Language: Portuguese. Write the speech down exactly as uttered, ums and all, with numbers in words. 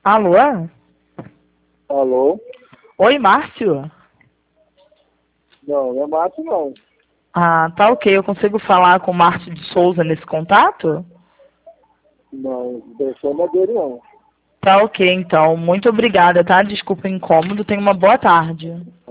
Alô? Alô? Oi, Márcio? Não, não é Márcio, não. Ah, tá ok. Eu consigo falar com o Márcio de Souza nesse contato? Não, telefone é dele, não. Tá ok, então. Muito obrigada, tá? Desculpa o incômodo. Tenha uma boa tarde.